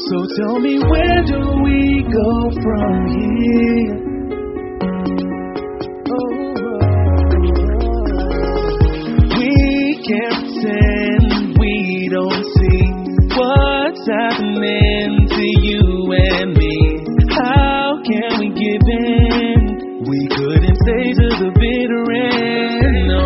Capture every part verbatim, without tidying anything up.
So tell me, where do we go from here? Oh, we can't pretend we don't see what's happening to you and me. How can we give in? We couldn't stay to the bitter end, no.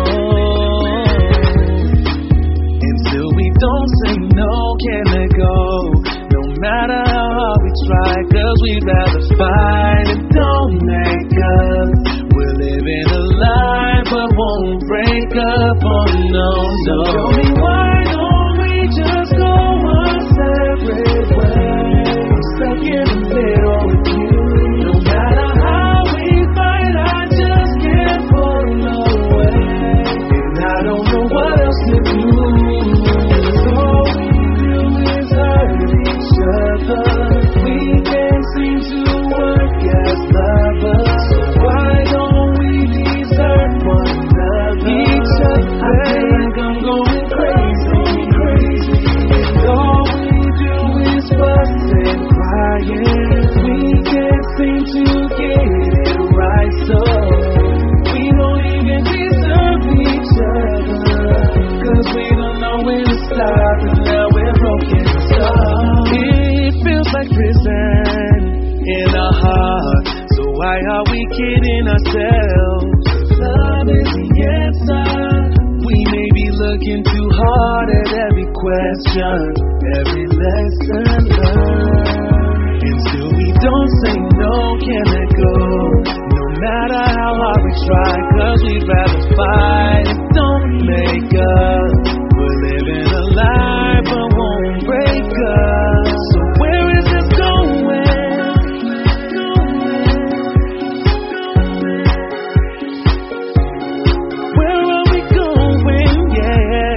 And still we don't say no, can't let go. No matter how hard we try, cause we'd rather fight and don't make up. We're living a lie, but won't break up, oh no, no. So tell me, why don't we just go our separate ways? I'm stuck in the middle with you. No matter how we fight, I just can't pull away. And I don't know what else to do. All we do is hurt each other. We can't seem to work as lovers. So why don't we desert one another? Each other. I think I'm going crazy, crazy. And all we do is fuss and crying. We can't seem to get it right, so we don't even deserve each other. Cause we don't know when to stop, and now we're broken up. It feels like prison in our heart. So why are we kidding ourselves? Love is the answer. We may be looking too hard at every question, every lesson learned. And still we don't say no, can't let go. No matter how hard we try, cause we'd rather fight and don't make up. We're living a lie, but won't break up. So where is this going? Where are we going? Yeah.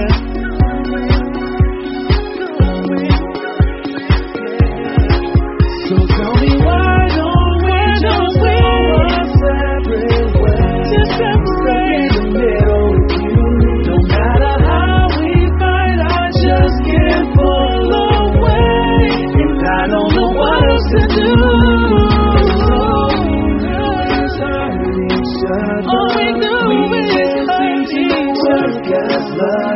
So tell me, why don't we just go our separate ways? Just separate in the middle with you. No matter how we fight, I just can't pull away. And I don't know what else to do. All we do is hurt each other. All we do is hurt each other.